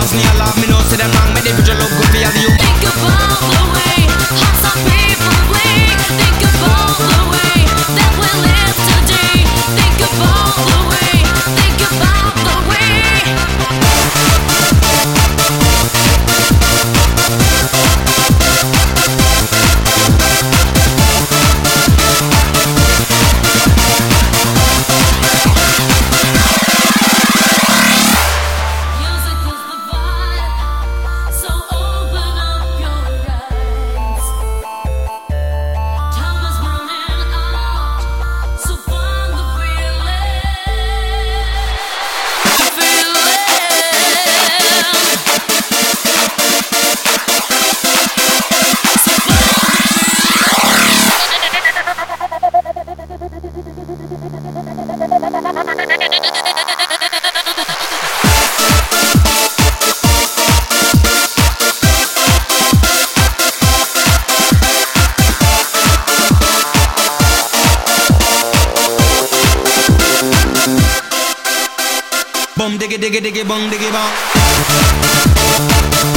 cause me a love, me know say them wrong. Me the future look good for all you. Think about the way how some people play. Think about the way that we live today. Think about the way. Think about the way. Bum diggy diggy diggy bum diggy bum.